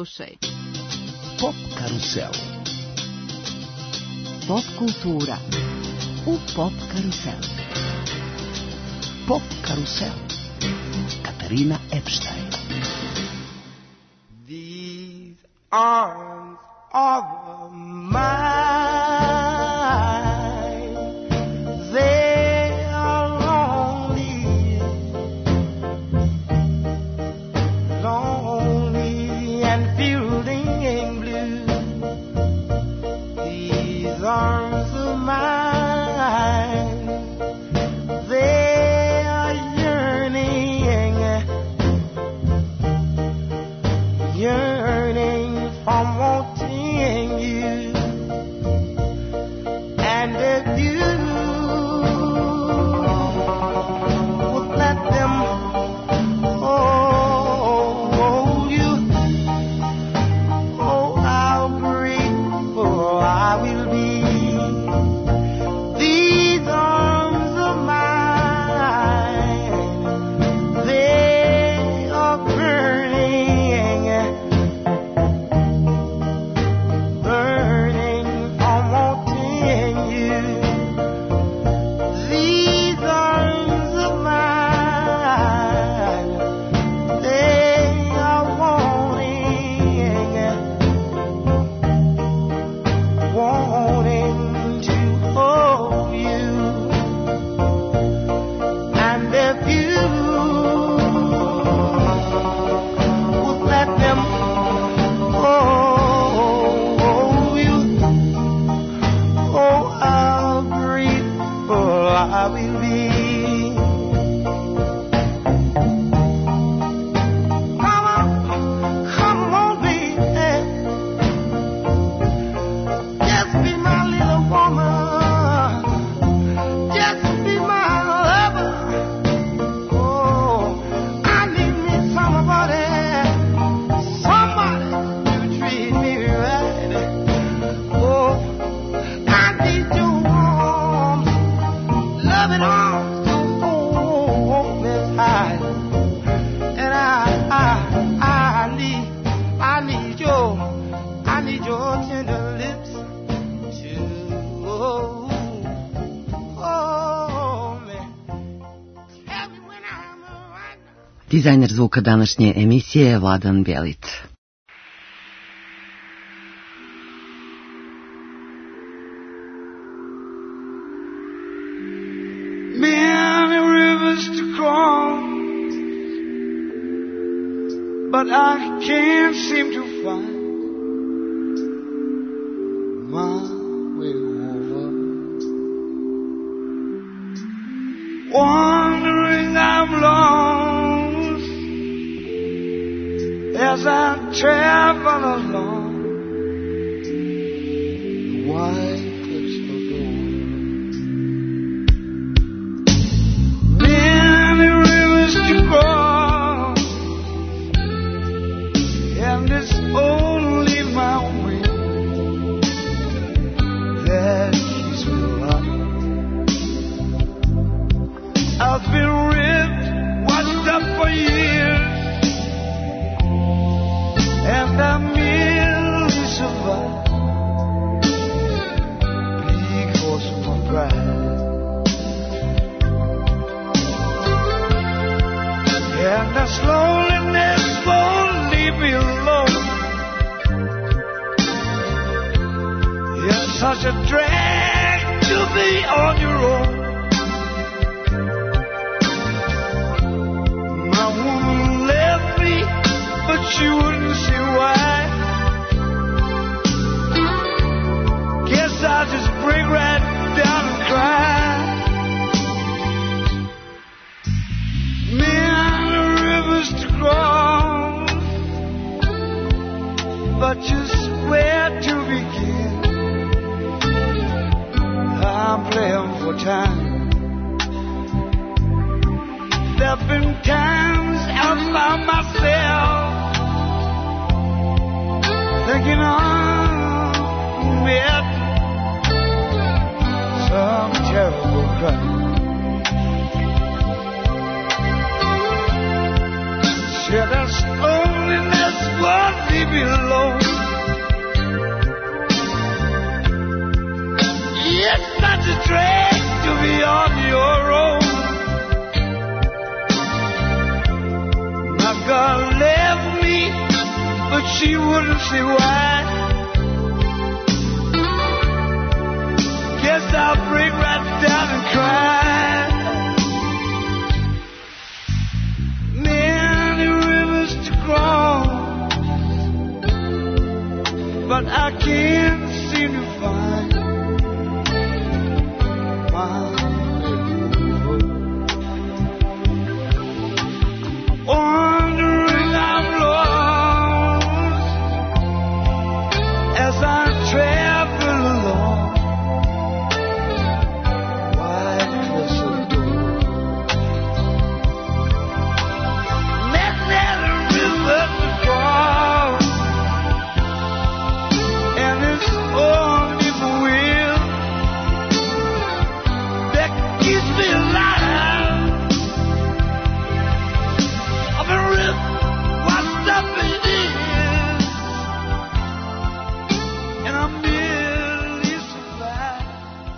slušaj. Pop karusel. Pop kultura u Pop karusel. Pop karusel. Katarina Epstein. These arms are mine. They are lonely, lonely and fielding in blue. These arms are mine. They are yearning, yearning from wanting you. And if you would let them hold you, oh, how grateful I will be. These arms are mine. They are burning, burning from wanting you. These arms of mine, they are wanting to hold you. And if you would let them hold you, oh, how grateful I will be. Come on, baby. Just be my little woman. Just be my lover. Oh, I need me somebody to treat me right. Oh, I need your arms, loving arms to hold me tight. And I need your tender lips to hold me. Tell me when I'm right now. Dizajner zvuka današnje emisije je Vladan Bjelić. Many rivers to cross, but I can't seem to find my way over. Wandering I'm lost as I travel along the wide crystal door. Many rivers to cross, and it's only my way that keeps me alive. I've been ripped, washed up for years, and I merely survive because of my pride. And this loneliness won't leave me alone. It's such a drag to be on your own. My woman left me, but she wouldn't see why. Guess I'll just break right down and cry. Many rivers to cross, but just where to begin? I'm playing for time. There've been times I found myself thinking I'm met some terrible crime. Said this loneliness won't leave me alone. such a drag to be on your own. My girl left me, but she wouldn't say why. Guess I'll break right down and cry. Many rivers to cross, but I can't seem to find my road. Wandering I'm lost as I travel along. White crystal door, many rivers to cross. Only the will that keeps me alive. I've been ripped what's up in this, and I'm merely survived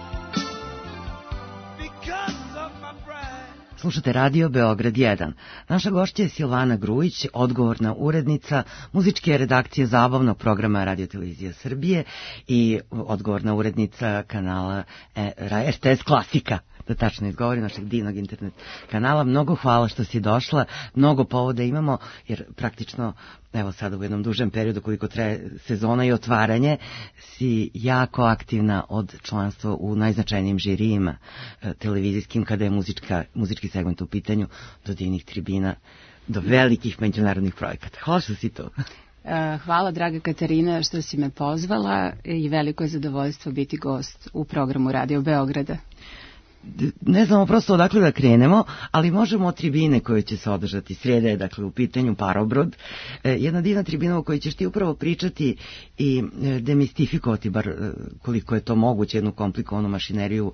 because of my bride. Slušate radio Beograd 1. Naša gošća je Silvana Grujić, odgovorna urednica muzičke redakcije zabavnog programa Radio-televizija Srbije i odgovorna urednica kanala RTS Klasika, da tačno izgovorim, našeg divnog internet kanala. Mnogo hvala što si došla, mnogo povoda imamo, jer praktično, evo sada u jednom dužem periodu koliko traje sezona i otvaranje, si jako aktivna od članstva u najznačajnijim žirijima televizijskim, kada je muzički segment u pitanju, do divnih tribina, do velikih međunarodnih projekata. Hvala što si tu. Hvala, draga Katarina, što si me pozvala i veliko je zadovoljstvo biti gost u programu Radio Beograda. Ne znamo prosto odakle da krenemo, ali možemo od tribine koje će se održati. Srijeda je, dakle, u pitanju Parobrod. Jedna divna tribina o kojoj ćeš ti upravo pričati i demistifikovati, bar koliko je to moguće, jednu komplikovanu mašineriju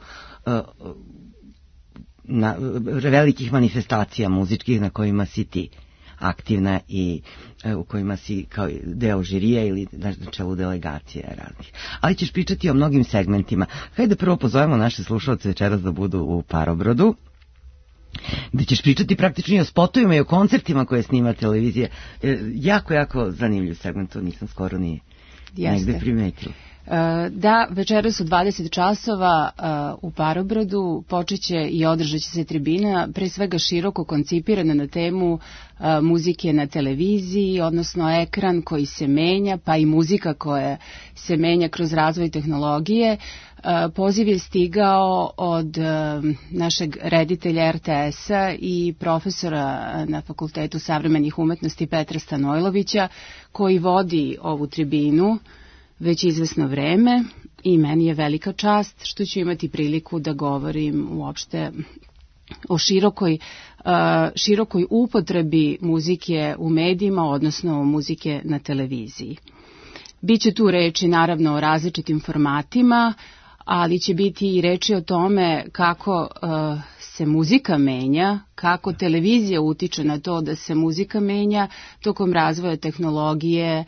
na velikih manifestacija muzičkih na kojima si ti aktivna i u kojima si kao deo žirija ili na čelu delegacije raznih. Ali ćeš pričati o mnogim segmentima. Hajde prvo pozovemo naše slušalce večeras da budu u Parobrodu, gde ćeš pričati praktično i o spotovima i o koncertima koje snima televizija. Jako zanimljiv segment, to nisam skoro ni negde primetila. Da, večeras u 20 časova u Parobrodu počeće i održat će se tribina, pre svega široko koncipirana na temu muzike na televiziji, odnosno ekran koji se menja, pa i muzika koja se menja kroz razvoj tehnologije. Poziv je stigao od našeg reditelja RTS-a i profesora na Fakultetu savremenih umetnosti Petra Stanojlovića, koji vodi ovu tribinu već izvesno vreme i meni je velika čast što ću imati priliku da govorim uopšte o širokoj upotrebi muzike u medijima, odnosno muzike na televiziji. Biće tu reči naravno o različitim formatima, ali će biti i reči o tome kako se muzika menja, kako televizija utiče na to da se muzika menja tokom razvoja tehnologije,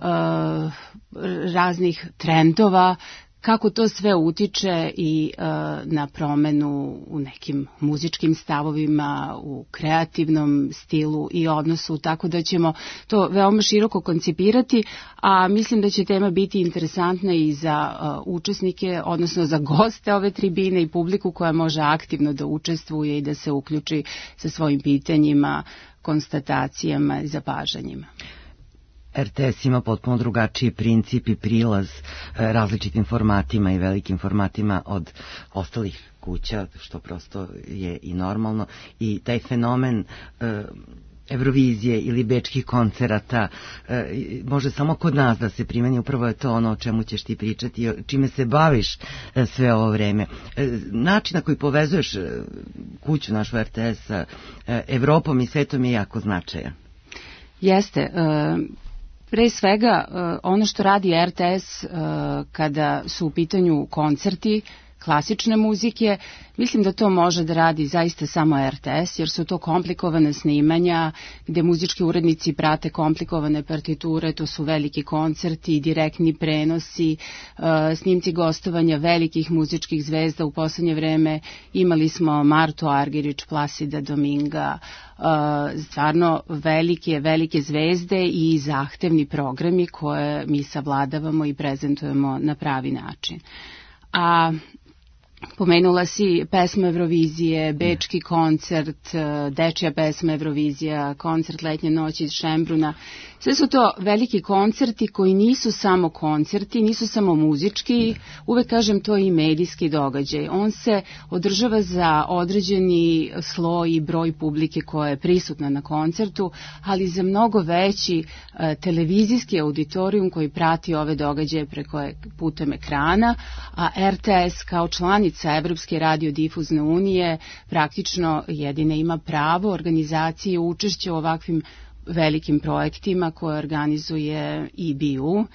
raznih trendova, kako to sve utiče i na promenu u nekim muzičkim stavovima, u kreativnom stilu i odnosu, tako da ćemo to veoma široko koncipirati, a mislim da će tema biti interesantna i za učesnike, odnosno za goste ove tribine i publiku koja može aktivno da učestvuje i da se uključi sa svojim pitanjima, konstatacijama i zapažanjima. RTS ima potpuno drugačiji princip i prilaz različitim formatima i velikim formatima od ostalih kuća, što prosto je i normalno. I taj fenomen Eurovizije ili bečkih koncerata može samo kod nas da se primeni. Upravo je to ono o čemu ćeš ti pričati i čime se baviš sve ovo vreme. Način na koji povezuješ kuću našu RTS sa Evropom i svetom je jako značajan. Jeste. Pre svega, ono što radi RTS kada su u pitanju koncerti, klasične muzike. Mislim da to može da radi zaista samo RTS, jer su to komplikovane snimanja gde muzički urednici prate komplikovane partiture, to su veliki koncerti, direktni prenosi, snimci gostovanja velikih muzičkih zvezda. U poslednje vreme imali smo Martu Argerić, Plasida Dominga, stvarno velike zvezde i zahtevni programi koje mi savladavamo i prezentujemo na pravi način. A pomenula si pesmu Evrovizije, Bečki koncert, dečja pesma Evrovizija, koncert Letnje noći iz Šembruna. Sve su to veliki koncerti koji nisu samo koncerti, nisu samo muzički, uvek kažem to je i medijski događaj. On se održava za određeni sloj i broj publike koja je prisutna na koncertu, ali za mnogo veći televizijski auditorijum koji prati ove događaje putem ekrana, a RTS kao članica Evropske radiodifuzne unije praktično jedine ima pravo organizacije učešća u ovakvim velikim projektima koje organizuje EBU.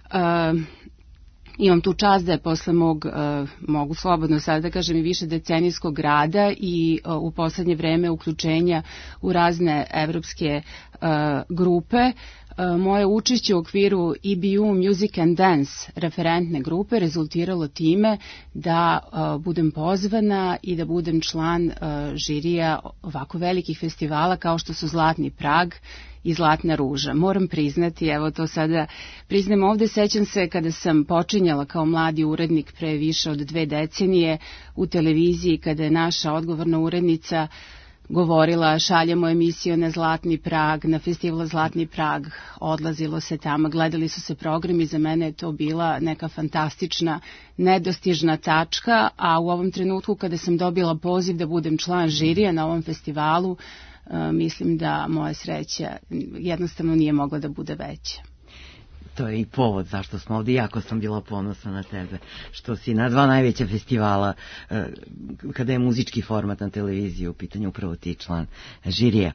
Imam tu čast da je posle mogu slobodno sad da kažem, i više decenijskog rada i u poslednje vreme uključenja u razne evropske grupe, moje učešće u okviru EBU Music and Dance referentne grupe rezultiralo time da budem pozvana i da budem član žirija ovako velikih festivala kao što su Zlatni Prag i Zlatna ruža. Moram priznati, evo to sada priznam ovde, sećam se kada sam počinjala kao mladi urednik pre više od 2 decenije u televiziji, kada je naša odgovorna urednica govorila šaljemo emisiju na Zlatni Prag, na festival Zlatni Prag, odlazilo se tamo, gledali su se programi, za mene je to bila neka fantastična, nedostižna tačka, a u ovom trenutku kada sam dobila poziv da budem član žirija na ovom festivalu, mislim da moja sreća jednostavno nije mogla da bude veća. To je i povod zašto smo ovdje. Jako sam bila ponosna na tebe što si na 2 najveća festivala, kada je muzički format na televiziji u pitanju, upravo ti član žirija.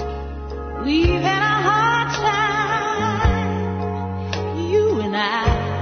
We've had a hard time, you and I.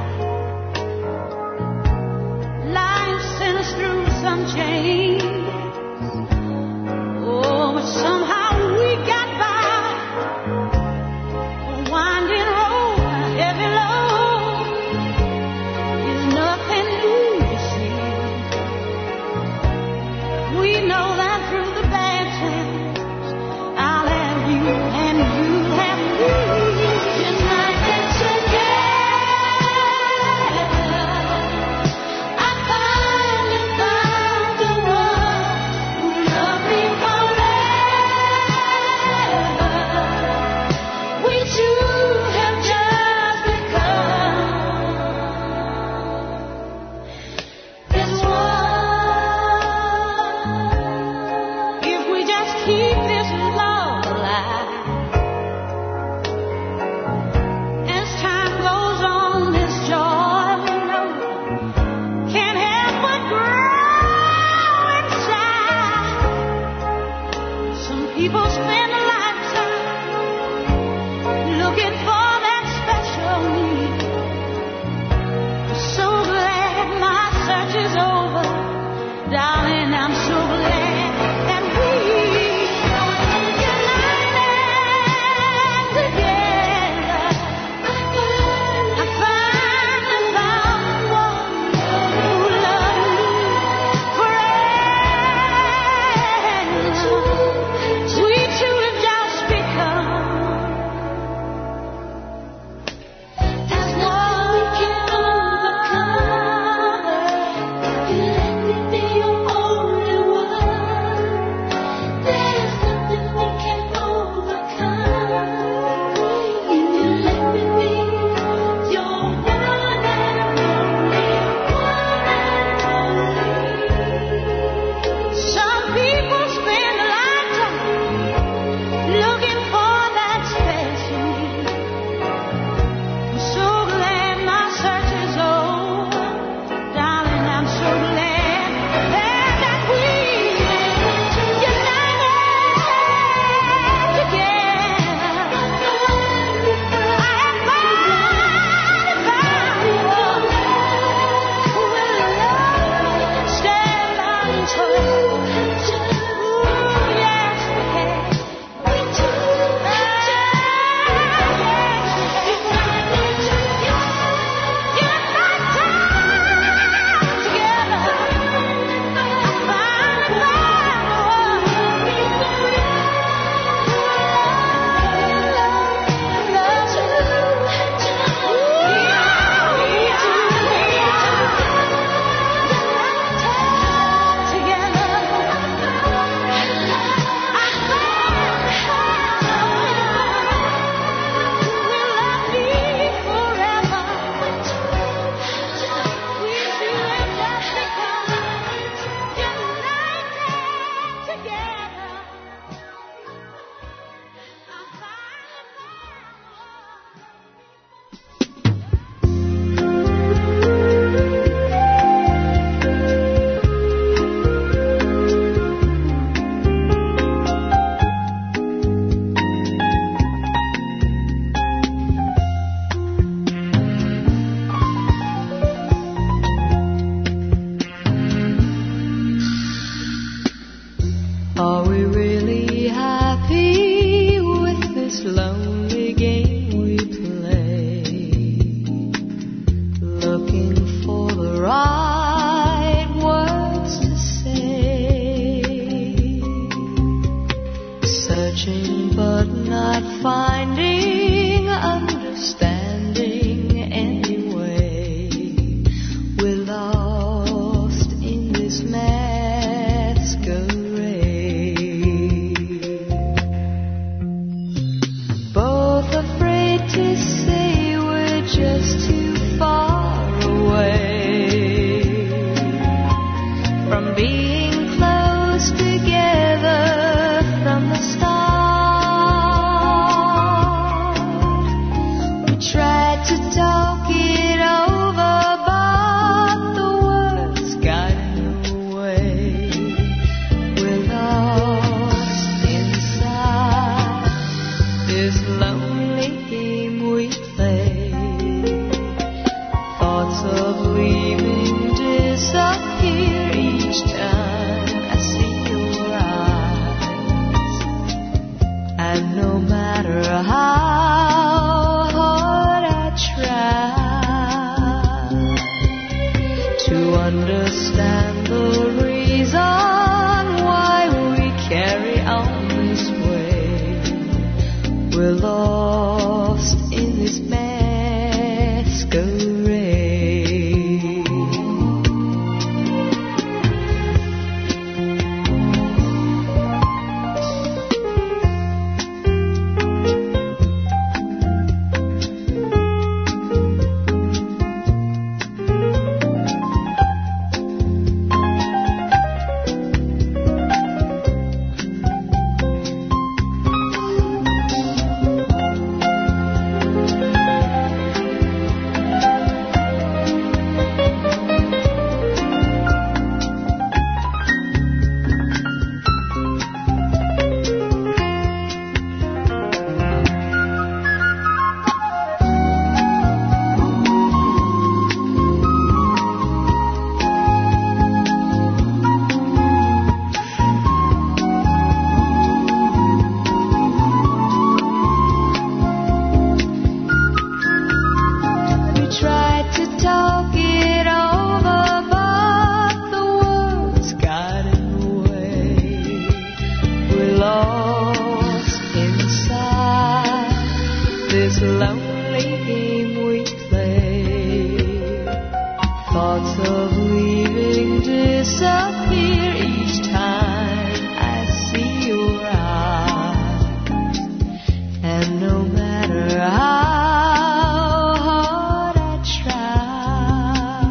this lonely game we play. Thoughts of leaving disappear each time I see your eyes. And no matter how hard I try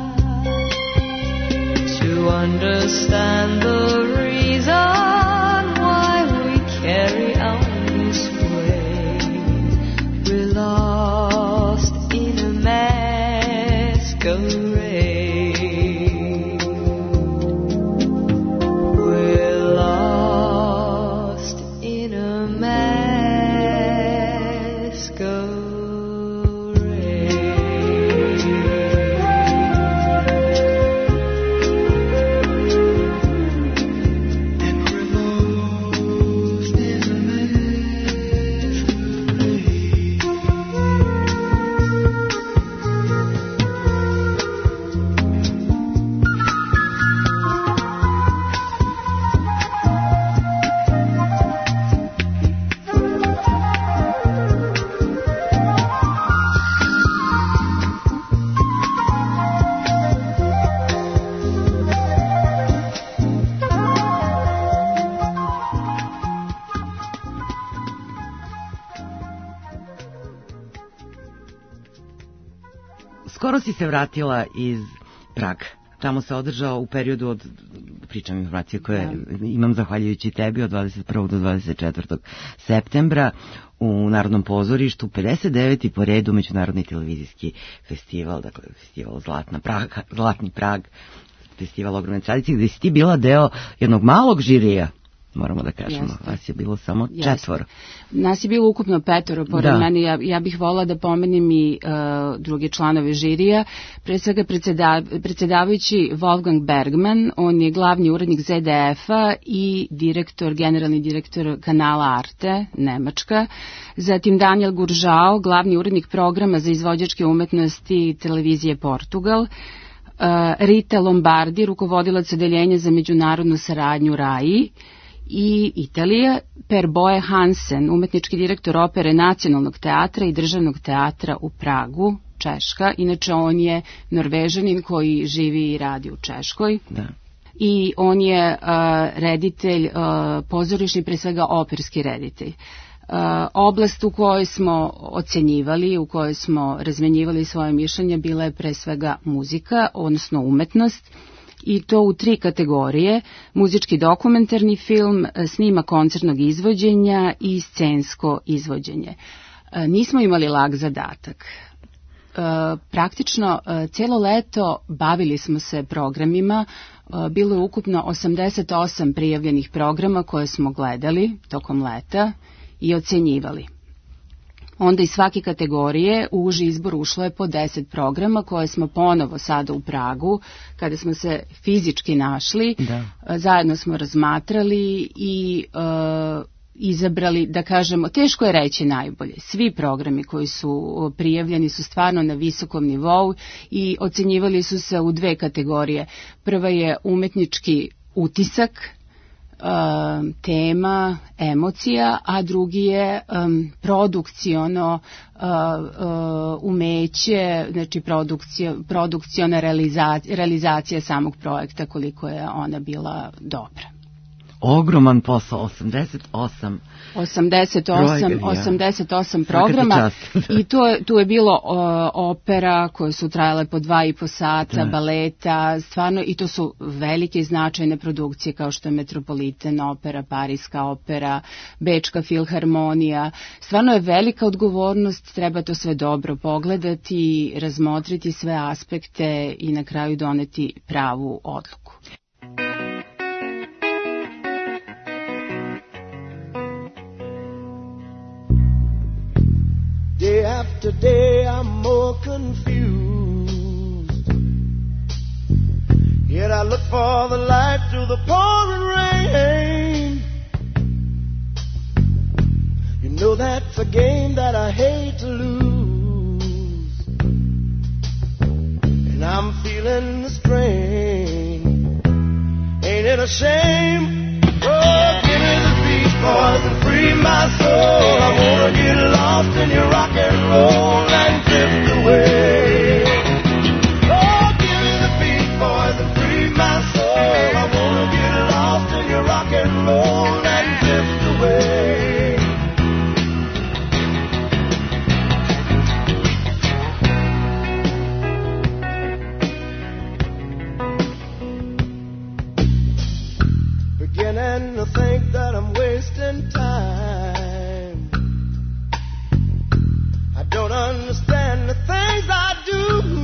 to understand the reason why we carry on this way, we're lost in a masquerade. Skoro si se vratila iz Praga. Tamo se održao u periodu od, pričam informacije koje imam zahvaljujući tebi, od 21. do 24. septembra u Narodnom pozorištu 59. po redu međunarodni televizijski festival, dakle festival Zlatni Prag, festival ogromne tradicije, gde si ti bila deo jednog malog žirija. Moramo da kažemo, vas je bilo samo 4. Nas je bilo ukupno 5 pored mene. Ja bih volila da pomenem i druge članove žirija. Pre svega predsedavajući Wolfgang Bergman, on je glavni urednik ZDF-a i generalni direktor kanala Arte, Nemačka. Zatim Daniel Guržao, glavni urednik programa za izvođačke umetnosti televizije Portugal. Rita Lombardi, rukovodilac odeljenja za međunarodnu saradnju RAI i Italija, Per Boe Hansen, umetnički direktor opere Nacionalnog teatra i Državnog teatra u Pragu, Češka. Inače, on je Norvežanin koji živi i radi u Češkoj. Da. I on je reditelj, pozorišni, pre svega operski reditelj. Oblast u kojoj smo ocenjivali, u kojoj smo razmenjivali svoje mišljenje, bila je pre svega muzika, odnosno umetnost, i to u 3 kategorije: muzički dokumentarni film, snima koncertnog izvođenja i scensko izvođenje. Nismo imali lak zadatak. Praktično cijelo leto bavili smo se programima, bilo je ukupno 88 prijavljenih programa koje smo gledali tokom leta i ocenjivali. Onda iz svake kategorije u uži izbor ušlo je po 10 programa koje smo ponovo sada u Pragu, kada smo se fizički našli, zajedno smo razmatrali i izabrali, da kažemo, teško je reći najbolje. Svi programi koji su prijavljeni su stvarno na visokom nivou i ocenjivali su se u 2 kategorije. Prva je umetnički utisak, tema, emocija, a drugi je produkciono umeće, znači produkciona realizacija samog projekta, koliko je ona bila dobra. Ogroman posao, 88 programa i tu je bilo opera koje su trajale po 2,5 sata, baleta, stvarno, i to su velike i značajne produkcije kao što je Metropolitan opera, Parijska opera, Bečka filharmonija. Stvarno je velika odgovornost, treba to sve dobro pogledati, razmotriti sve aspekte i na kraju doneti pravu odluku. Day after day I'm more confused, yet I look for the light through the pouring rain. You know that's a game that I hate to lose, and I'm feeling the strain. Ain't it a shame? Oh, give me the beat, boys, and free my soul. I wanna get along lost in your rock and roll and drift away. Oh, give me the beat, boys, and free my soul. I wanna get lost in your rock and roll and drift away. Beginning to think that I'm wasting time. I don't understand the things I do.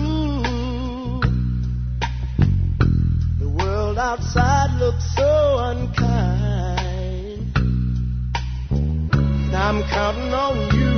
The world outside looks so unkind. And I'm counting on you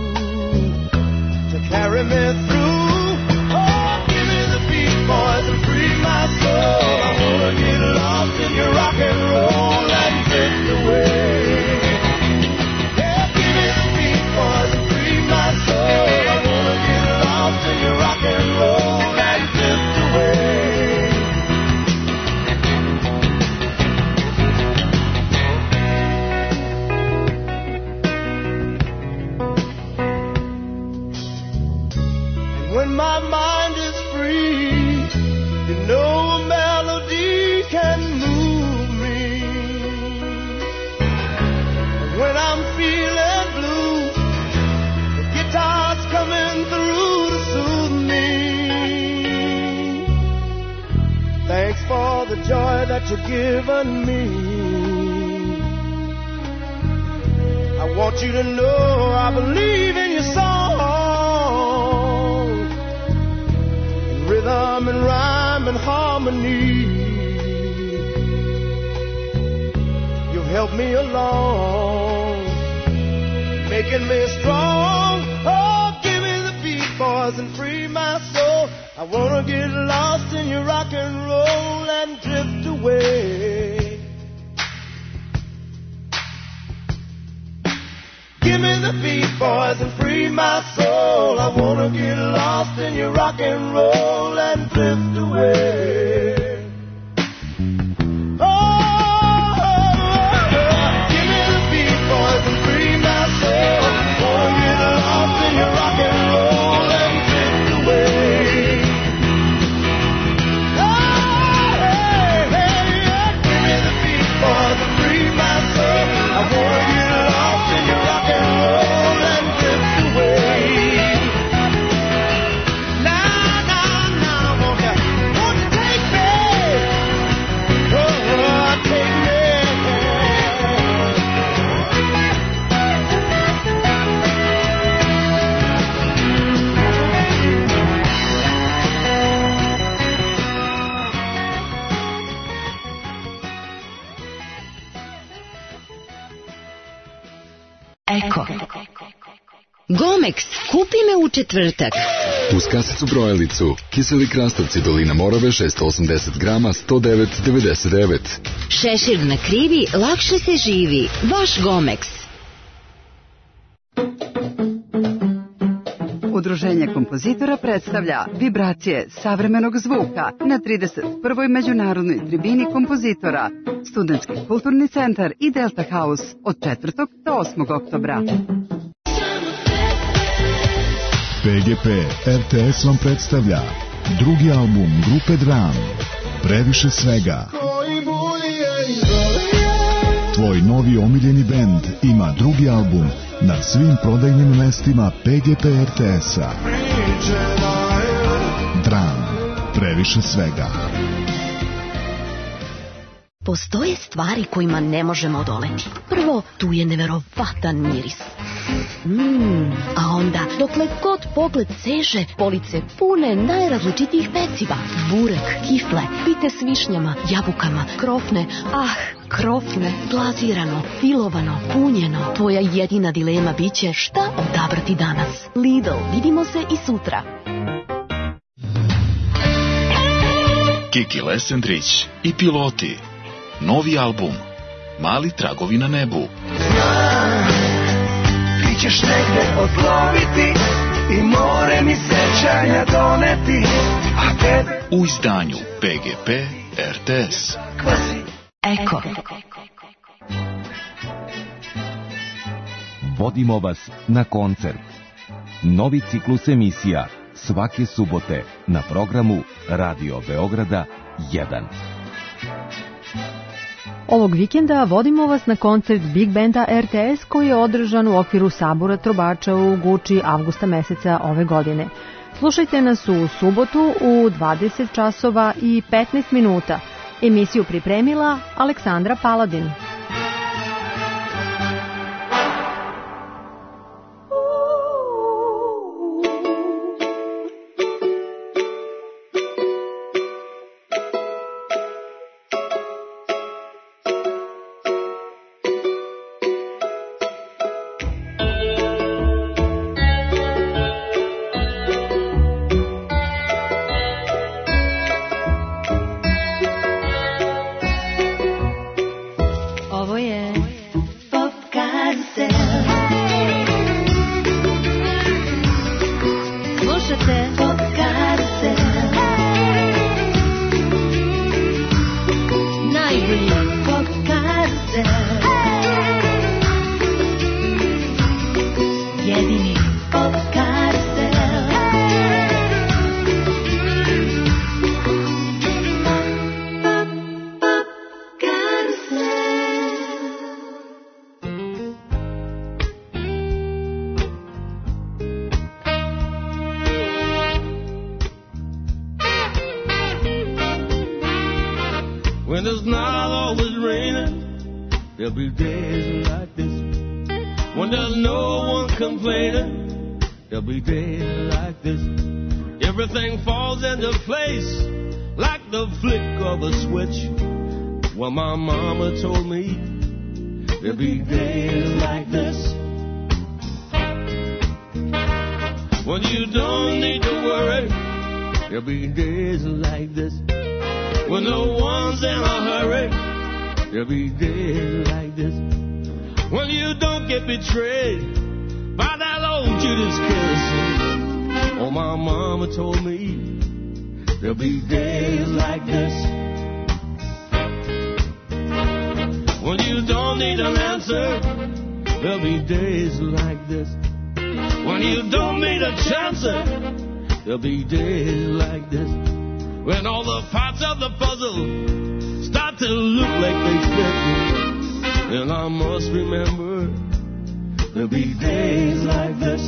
to carry me through. Oh, give me the beat, boys, and free my soul. I wanna get lost in your rock and roll and drift away. Yeah, give me the beat, boys, and free my soul. I wanna get lost in your rock and roll and drift away. And when my mind is free, you know a melody can move me. And when I'm feeling blue, the guitar's coming through to soothe me. Thanks for the joy that you've given me. I want you to know I believe in your song, in rhythm and rhyme and harmony. You've helped me along, making me strong. Oh, give me the beat, boys, and free my soul. I wanna get lost in your rock and roll and drift away. Give me the beat, boys, and free my soul. I wanna get lost in your rock and roll and drift away. Eko. Gomex, kupi me u četvrtak. Uz kasicu brojalicu, kiseli krastavci Dolina Morave 680 grama 109,99. Šešir na krivi, lakše se živi. Vaš Gomex. Udruženje kompozitora predstavlja vibracije savremenog zvuka na 31. međunarodnoj tribini kompozitora, Studentski kulturni centar i Delta House od 4. do 8. oktobra. PGP RTS vam predstavlja drugi album grupe Dram, Previše svega. Tvoj novi omiljeni bend ima drugi album na svim prodajnim mestima PGP RTS-a. Dram, Previše svega. Postoje stvari kojima ne možemo odoleti. Prvo, tu je neverovatan miris. A onda, dokle god pogled seže, police pune najrazličitijih peciva. Burek, kifle, pite s višnjama, jabukama, krofne, krofne, glazirano, filovano, punjeno. Tvoja jedina dilema biće šta odabrati danas. Lidl, vidimo se i sutra. Kiki Lesendrić i Piloti. Novi album Mali tragovi na nebu. Ti ćeš negde odloviti i more mi sećanja doneti, a tebe u izdanju PGP RTS. Eko. vodimo vas na koncert. Novi ciklus emisija svake subote na programu Radio Beograda 1. Ovog vikenda vodimo vas na koncert Big Banda RTS koji je održan u okviru Sabora Trobača u Guči avgusta meseca ove godine. Slušajte nas u subotu u 20 časova i 15 minuta. Emisiju pripremila Aleksandra Paladin. When it's not always raining, there'll be days like this. When there's no one complaining, there'll be days like this. Everything falls into place like the flick of a switch. Well, my mama told me there'll be days like this. When you don't need to worry, there'll be days like this. When no one's in a hurry, there'll be days like this. When you don't get betrayed by that old Judas kiss. Oh, my mama told me there'll be days like this. When you don't need an answer, there'll be days like this. When you don't need a chance, there'll be days like this. When all the parts of the puzzle start to look like they fit, and I must remember there'll be days like this.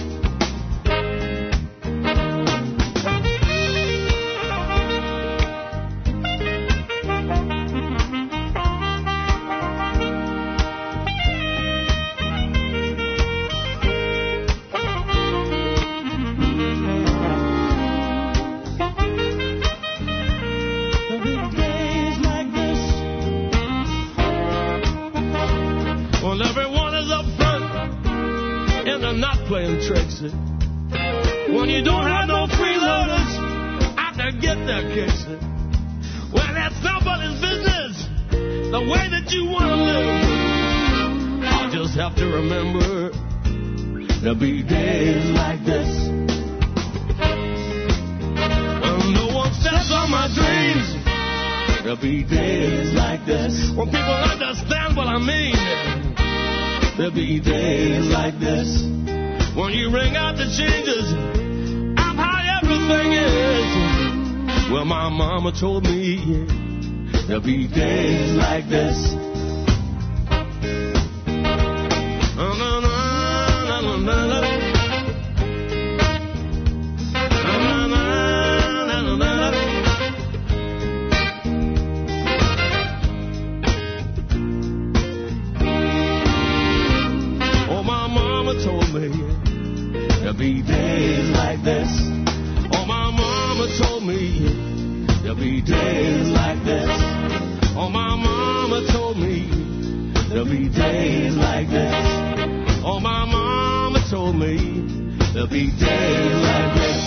Playing tricks. When you don't have no freeloaders out to get their kicks. When that's somebody's business, the way that you want to live. I just have to remember there'll be days like this. When no one steps on my dreams, there'll be days like this. When people understand what I mean, there'll be days like this. When you ring out the changes of how everything is. Well, my mama told me there'll be days like this. Oh, my mama told me there'll be days like this. Oh, my mama told me there'll be days like this. Oh, my mama told me there'll be days like this. Oh, my mama told me there'll be days like this.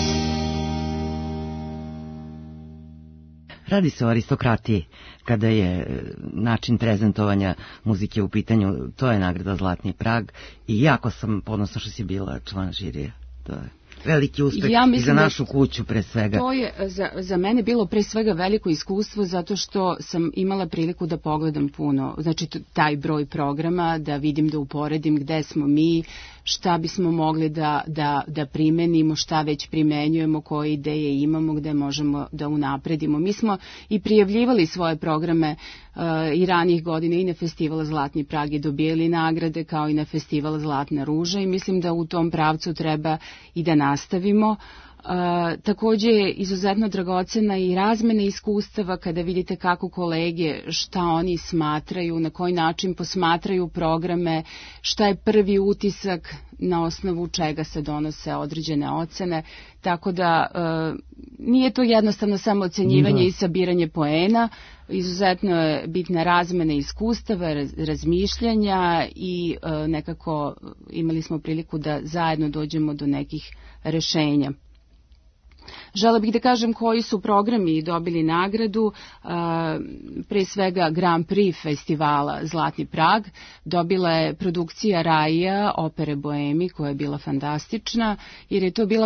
Radi se o aristokratiji. Kada je način prezentovanja muzike u pitanju, to je nagrada Zlatni prag i jako sam ponosna što si bila član žirija. To je veliki uspeh i za našu kuću pre svega. To je za mene bilo pre svega veliko iskustvo zato što sam imala priliku da pogledam puno, znači taj broj programa, da vidim, da uporedim gde smo mi, šta bismo mogli da primenimo, šta već primenjujemo, koje ideje imamo, gde možemo da unapredimo. Mi smo i prijavljivali svoje programe i ranijih godina i na festival Zlatni Prag i dobijali nagrade kao i na festival Zlatna ruža i mislim da u tom pravcu treba i da nastavimo. Takođe je izuzetno dragocena i razmena iskustava kada vidite kako kolege, šta oni smatraju, na koji način posmatraju programe, šta je prvi utisak na osnovu čega se donose određene ocene, tako da nije to jednostavno samo ocenjivanje i sabiranje poena, izuzetno je bitna razmena iskustava, razmišljanja i nekako imali smo priliku da zajedno dođemo do nekih rešenja. Žela bih da kažem koji su programi dobili nagradu, pre svega Grand Prix festivala Zlatni Prag, dobila je produkcija Raija, opere Boemi, koja je bila fantastična, jer je to bila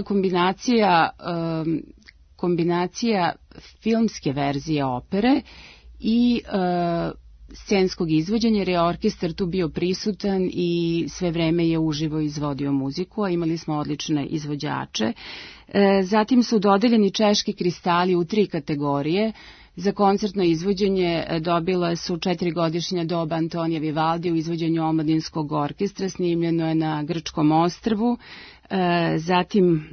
kombinacija filmske verzije opere i scenskog izvođenja, jer je orkestar tu bio prisutan i sve vreme je uživo izvodio muziku, a imali smo odlične izvođače. Zatim su dodeljeni češki kristali u 3 kategorije. Za koncertno izvođenje dobila su 4-godišnja doba Antonija Vivaldi u izvođenju omladinskog orkestra, snimljeno je na Grčkom ostrvu. Zatim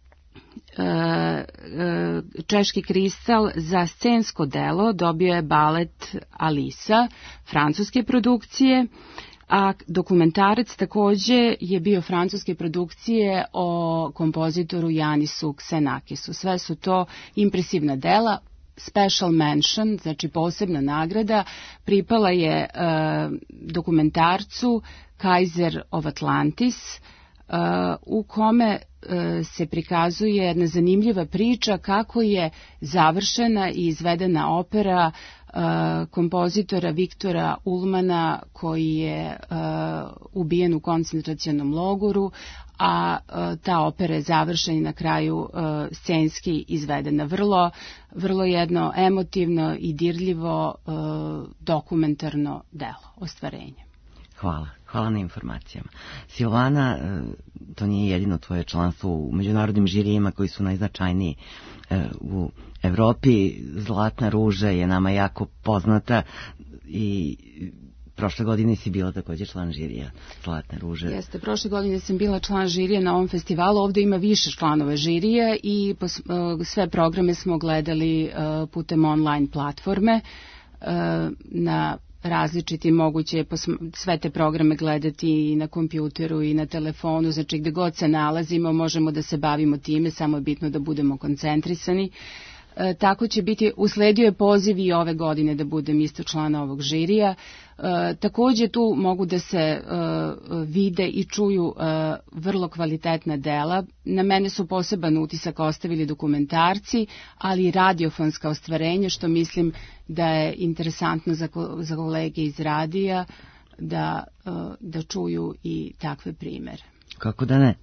češki kristal za scensko delo dobio je balet Alisa, francuske produkcije, a dokumentarac takođe je bio francuske produkcije o kompozitoru Janisu Xenakisu. Sve su to impresivna dela. Special mention, znači posebna nagrada, pripala je dokumentarcu Kaiser of Atlantis, u kome se prikazuje jedna zanimljiva priča kako je završena i izvedena opera kompozitora Viktora Ullmana, koji je ubijen u koncentracionom logoru, a ta opera je završena i na kraju scenski izvedena. Vrlo jedno emotivno i dirljivo dokumentarno delo, ostvarenje. Hvala na informacijama. Silvana, to nije jedino tvoje članstvo u međunarodnim žirijima koji su najznačajniji u Evropi. Zlatna ruža je nama jako poznata i prošle godine si bila takođe član žirija Zlatne ruže. Jeste, prošle godine sam bila član žirija na ovom festivalu. Ovde ima više članova žirija i sve programe smo gledali putem online platforme na različiti, moguće je sve te programe gledati i na kompjuteru i na telefonu, znači gde god se nalazimo možemo da se bavimo time, samo je bitno da budemo koncentrisani. Tako će biti, usledio je poziv i ove godine da budem isto člana ovog žirija. Takođe tu mogu da se vide i čuju vrlo kvalitetna dela. Na mene su poseban utisak ostavili dokumentarci, ali i radiofonska ostvarenja, što mislim da je interesantno za kolege iz radija da čuju i takve primere. Kako da ne?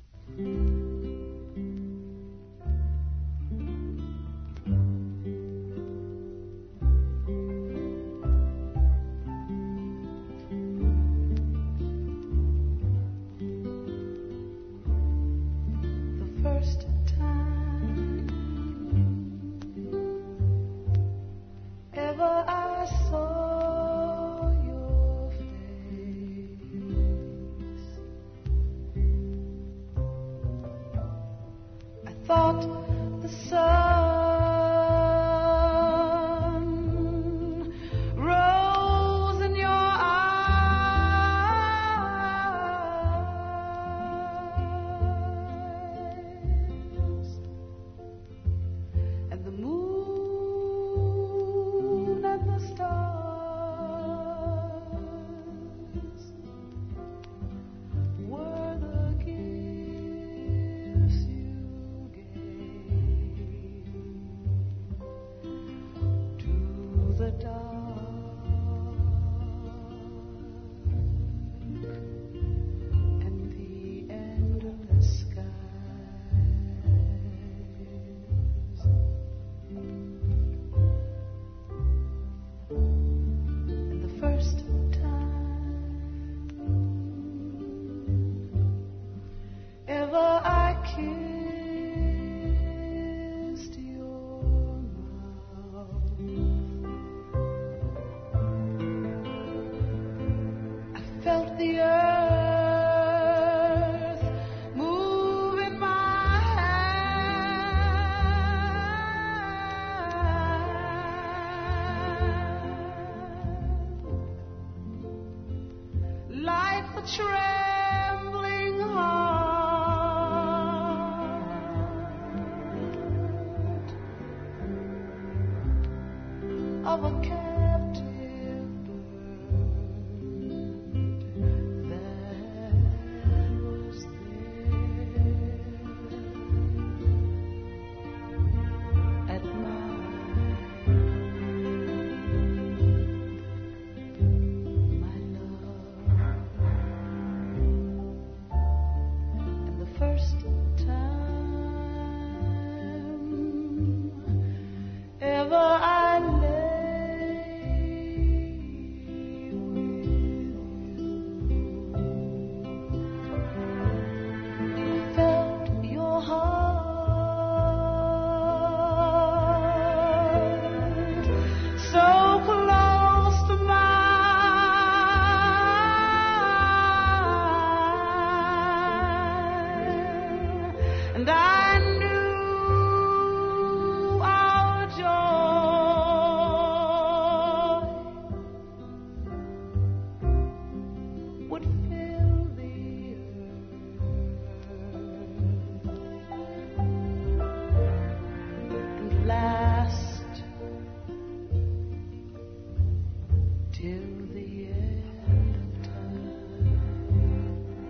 Thought the sun rose in your eyes, and the moon and the stars were the gifts you gave. trembling heart of a captive bird that was there at first time ever I lay with you, felt your heart so close to mine, and I knew our joy would fill the earth and last till the end of time.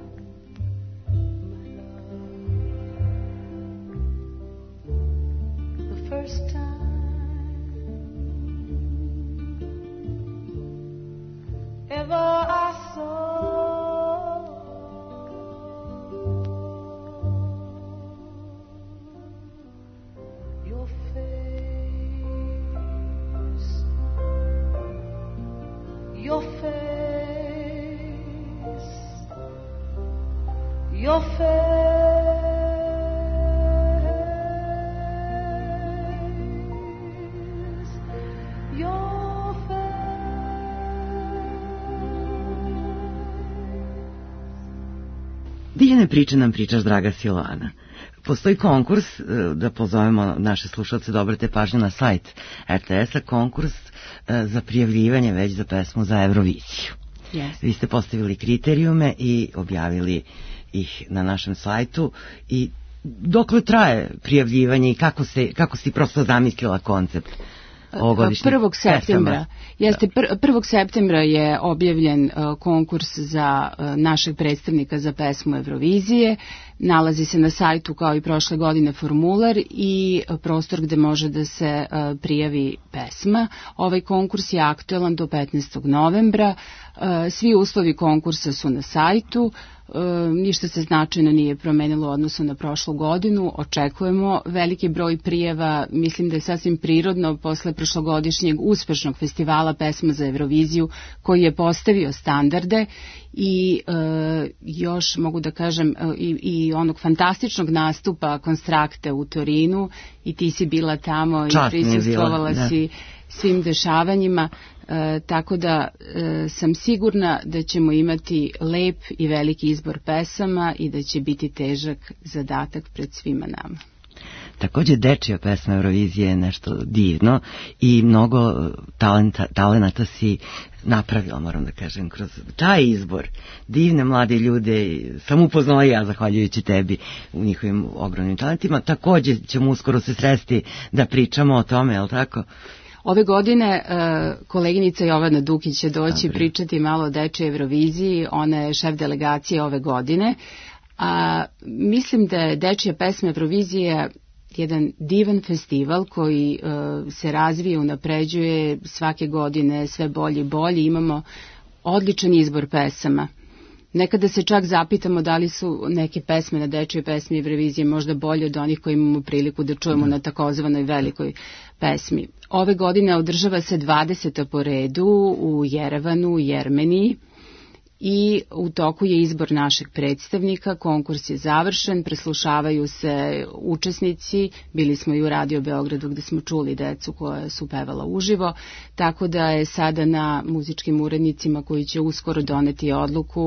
The first time ever I saw your face, your face, your face. Your Divne priče nam pričaš, draga Silvana. Postoji konkurs, da pozovemo naše slušalce da obrate pažnju na sajt RTS-a, konkurs za prijavljivanje već za pesmu za Euroviziju. Yes. Vi ste postavili kriterijume i objavili ih na našem sajtu i dokle traje prijavljivanje i kako si prosto zamislila koncept? 1. septembra. Jeste, 1. septembra je objavljen konkurs za našeg predstavnika za pesmu Eurovizije. Nalazi se na sajtu kao i prošle godine formular i prostor gde može da se prijavi pesma. Ovaj konkurs je aktuelan do 15. novembra. Svi uslovi konkursa su na sajtu. Ništa se značajno nije promenilo u odnosu na prošlu godinu. Očekujemo veliki broj prijava. Mislim da je sasvim prirodno posle prošlogodišnjeg uspešnog festivala pesma za Euroviziju koji je postavio standarde i još mogu da kažem i onog fantastičnog nastupa Konstrakte u Torinu i ti si bila tamo i prisustvovala si svim dešavanjima. Tako da sam sigurna da ćemo imati lep i veliki izbor pesama i da će biti težak zadatak pred svima nama. Takođe, dečija pesma Eurovizije je nešto divno i mnogo talenata si napravila, moram da kažem, kroz taj izbor. Divne mlade ljude sam upoznala ja, zahvaljujući tebi, u njihovim ogromnim talentima. Takođe ćemo uskoro se sresti da pričamo o tome, je li tako? Ove godine koleginica Jovana Dukić će doći pričati malo o dečjoj Euroviziji, ona je šef delegacije ove godine, a mislim da je dečja pesma Eurovizije jedan divan festival koji se razvija, unapređuje svake godine sve bolje i bolje, imamo odličan izbor pesama. Nekada se čak zapitamo da li su neke pesme na dečjoj pesmi Eurovizije možda bolje od onih koje imamo priliku da čujemo na takozvanoj velikoj pesmi. Ove godine održava se 20. po redu u Jerevanu, u Jermeniji i u toku je izbor našeg predstavnika, konkurs je završen, preslušavaju se učesnici, bili smo i u Radio Beogradu gde smo čuli decu koja su pevala uživo, tako da je sada na muzičkim urednicima koji će uskoro doneti odluku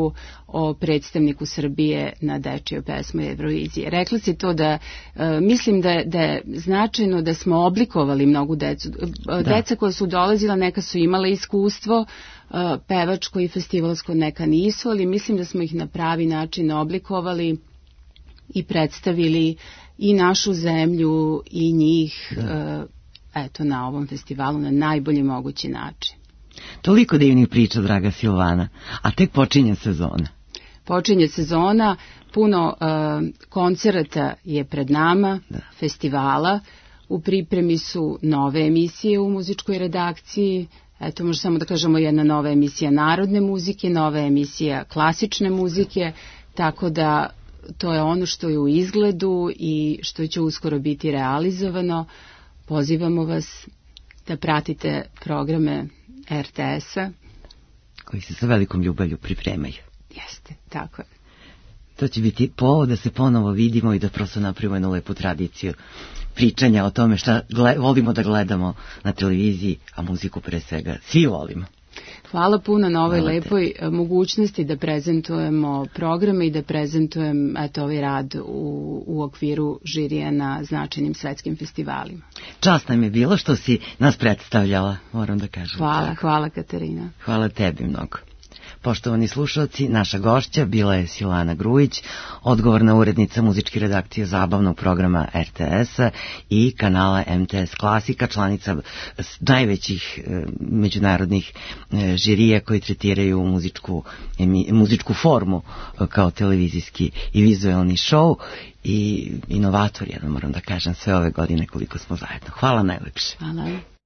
o predstavniku Srbije na dečjoj pesmi Eurovizije. Rekla si to da mislim da je značajno da smo oblikovali mnogu decu. Deca koja su dolazila, neka su imala iskustvo pevačko i festivalsko, neka nisu, ali mislim da smo ih na pravi način oblikovali i predstavili i našu zemlju i njih na ovom festivalu na najbolji mogući način. Toliko divnih priča, draga Silvana, a tek počinje sezona. Počinje sezona, puno koncerata je pred nama, festivala, u pripremi su nove emisije u muzičkoj redakciji, možemo samo da kažemo jedna nova emisija narodne muzike, nova emisija klasične muzike, tako da to je ono što je u izgledu i što će uskoro biti realizovano. Pozivamo vas da pratite programe RTS-a. Koji se sa velikom ljubavlju pripremaju. Jeste, tako je. To će biti povod da se ponovo vidimo i da prosto napravimo jednu lepu tradiciju pričanja o tome šta volimo da gledamo na televiziji, a muziku pre svega svi volimo. Hvala puno na ovoj lepoj mogućnosti da prezentujemo programe i da prezentujem ovaj rad u okviru žirija na značajnim svetskim festivalima. Čast nam je bilo što si nas predstavljala, moram da kažem. Hvala Katarina. Hvala tebi mnogo. Poštovani slušalci, naša gošća bila je Silvana Grujić, odgovorna urednica muzičke redakcije zabavnog programa RTS-a i kanala MTS Klasika, članica najvećih međunarodnih žirija koji tretiraju muzičku formu kao televizijski i vizuelni šou i inovator jedan, moram da kažem, sve ove godine koliko smo zajedno. Hvala najlepše. Hvala.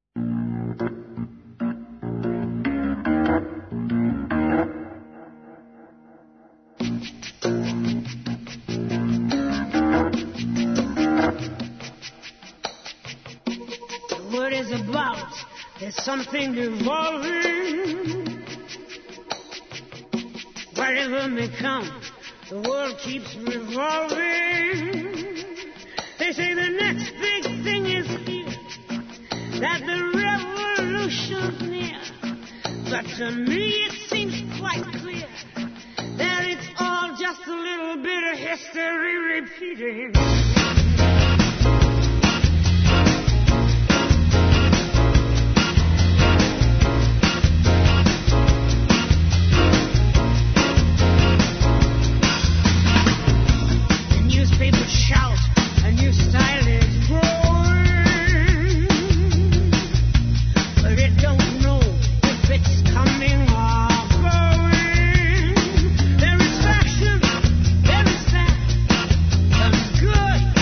There's something evolving. Wherever may come, the world keeps revolving. They say the next big thing is here, that the revolution's near. But to me it seems quite clear that it's all just a little bit of history repeating. Shout, a new style is growing, but it don't know if it's coming or going. There is faction, there is sad, some good.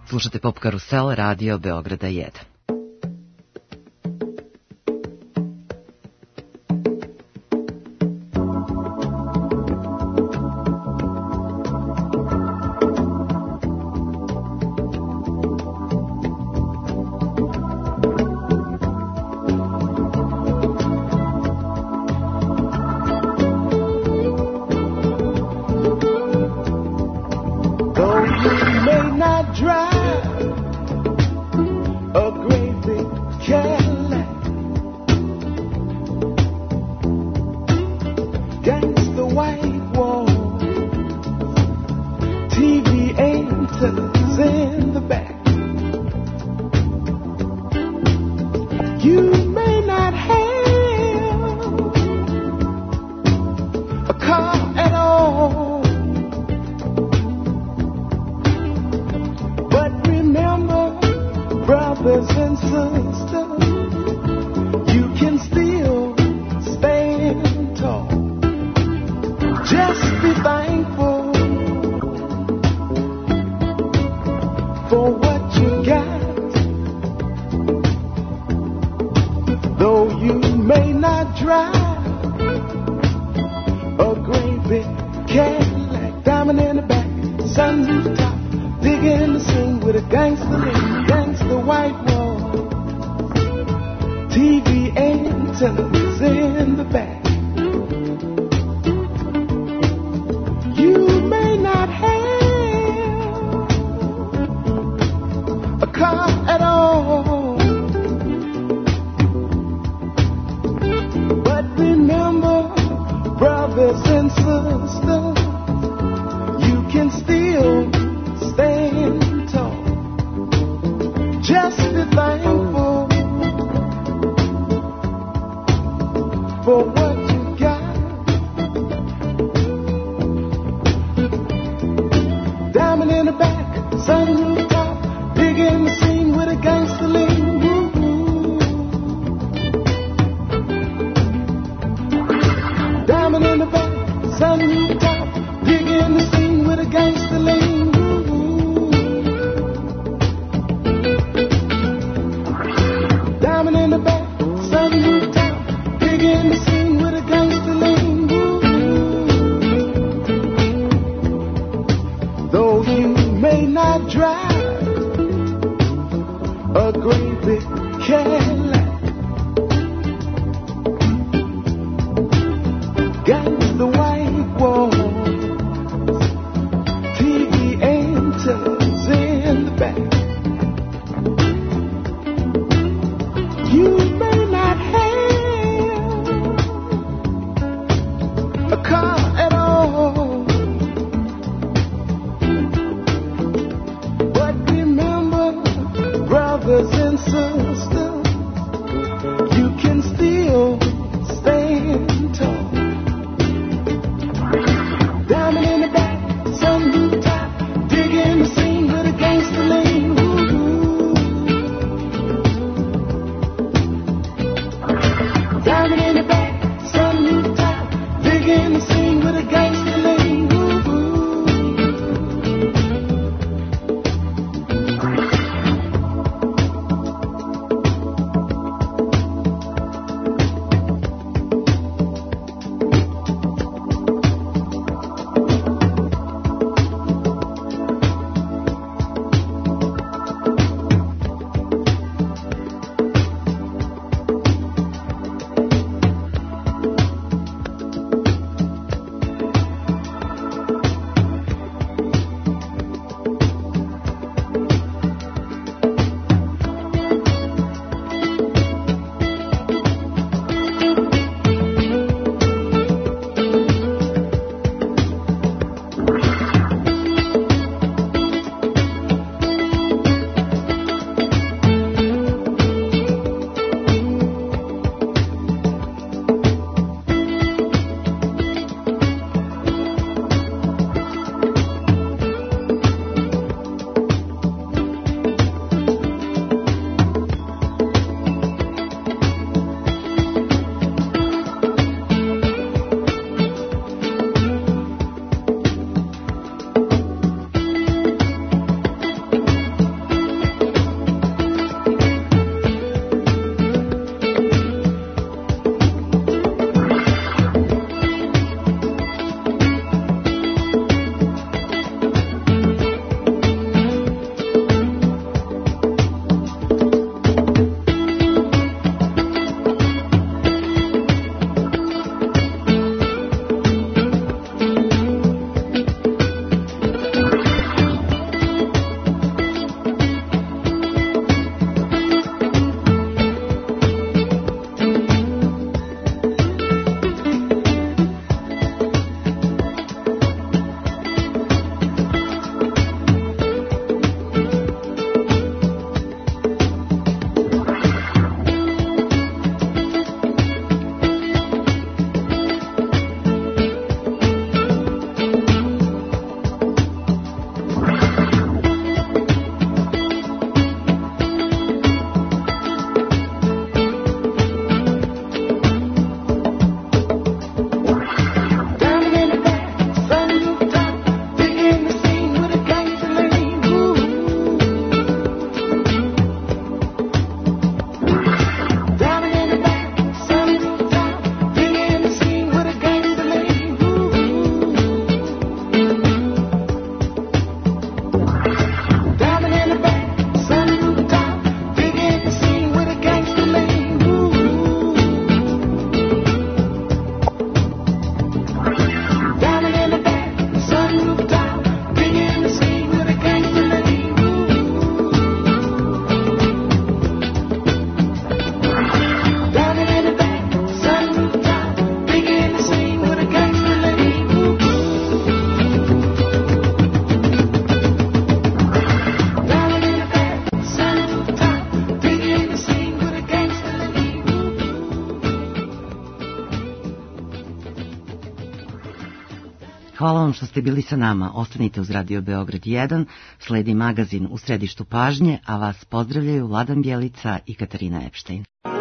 Slušate Pop Karusel, radio Beograda 1. Hvala vam što ste bili sa nama. Ostanite uz Radio Beograd 1, sledi magazin U središtu pažnje, a vas pozdravljaju Vladan Bjelica i Katarina Epštajn.